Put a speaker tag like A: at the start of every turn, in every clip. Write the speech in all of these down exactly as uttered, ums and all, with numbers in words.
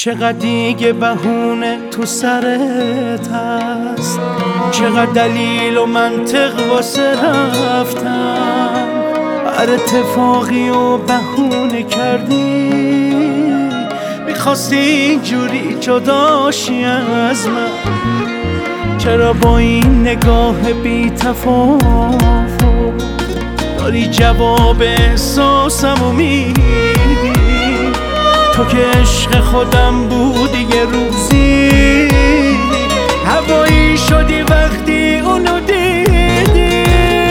A: چقدر دیگه بهونه تو سرت هست، چقدر دلیل و منطق واسه رفتن. هر اتفاقی و بهونه کردی، میخواستی اینجوری جداشی از من. چرا با این نگاه بی تفاوت داری جواب احساسمو میدی؟ تو که عشق خودم بودی یه روزی، هوایی شدی وقتی اونو دیدی.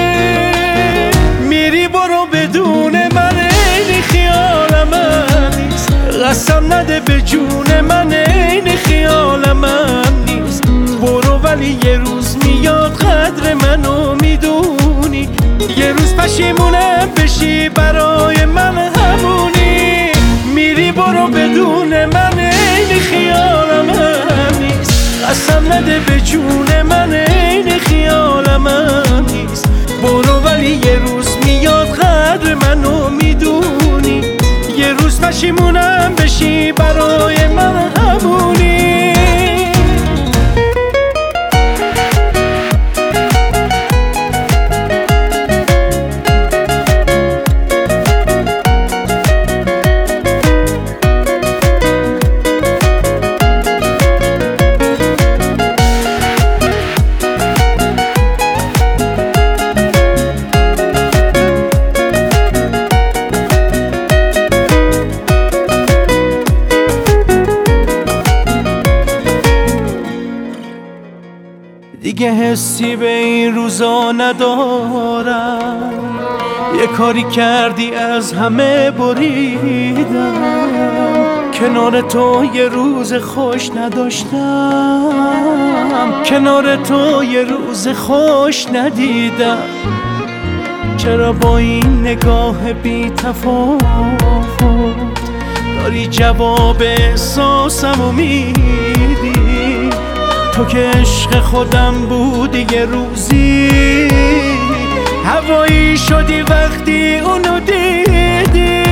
A: میری برو بدون من، این خیال من نیست. قسم نده به جون من، این خیال من نیست. برو ولی یه روز میاد قدر منو میدونی. یه روز پشیمونم بشی برای من همونی. میری برو بدون من، این خیال من نیست. قسم نده به جون من، این خیال من نیست. برو ولی یه روز میاد قدر منو میدونی. یه روز پشیمونم بشی برای من همونی. دیگه حسی به این روزا ندارم. یه کاری کردی از همه بریدم. کنار تو یه روز خوش نداشتم، کنار تو یه روز خوش ندیدم. چرا با این نگاه بی تفاوت داری جواب احساسمو میدی؟ تو که عشق خودم بودی یه روزی، هوایی شدی وقتی اونو دیدی.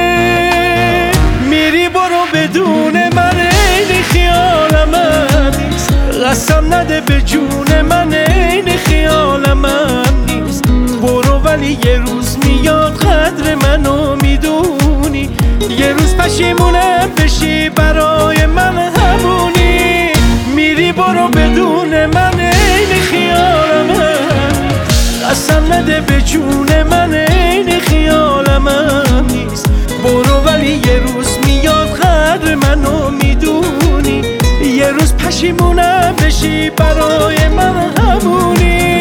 A: میری برو بدون من، این خیال من نیست. قسم نده به جون من، این خیال من نیست. برو ولی یه روز میاد قدر منو میدونی. یه روز پشیمونم بشی برای من همونی. میری برو بدون من، این خیال من. قسم نده به جون من، این خیال من نیست. برو ولی یه روز میاد قدر منو میدونی. یه روز پشیمونم بشی برای من همونی.